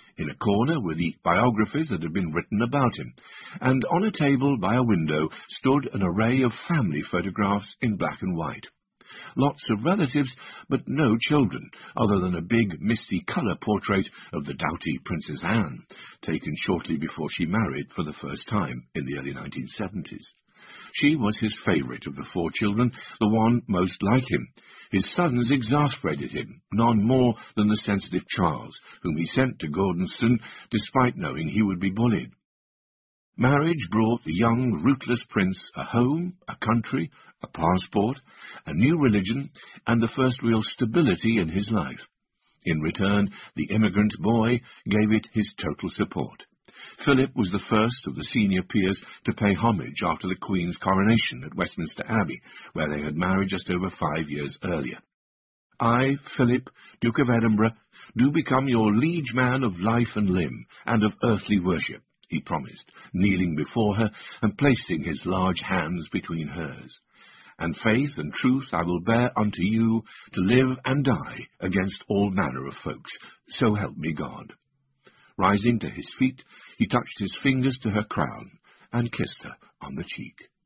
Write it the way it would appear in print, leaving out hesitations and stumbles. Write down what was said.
In a corner were the biographies that had been written about him, and on a table by a window stood an array of family photographs in black and white. Lots of relatives, but no children, other than a big, misty colour portrait of the doughty Princess Anne, taken shortly before she married for the first time in the early 1970s. She was his favourite of the 4 children, the one most like him. His sons exasperated him, none more than the sensitive Charles, whom he sent to Gordonston, despite knowing he would be bullied. Marriage brought the young, rootless prince a home, a country, a passport, a new religion, and the first real stability in his life. In return, the immigrant boy gave it his total support. Philip was the first of the senior peers to pay homage after the Queen's coronation at Westminster Abbey, where they had married just over 5 years earlier. I, Philip, Duke of Edinburgh, do become your liege man of life and limb, and of earthly worship, he promised, kneeling before her and placing his large hands between hers. And faith and truth I will bear unto you, to live and die against all manner of folks, so help me God. Rising to his feet, he touched his fingers to her crown and kissed her on the cheek.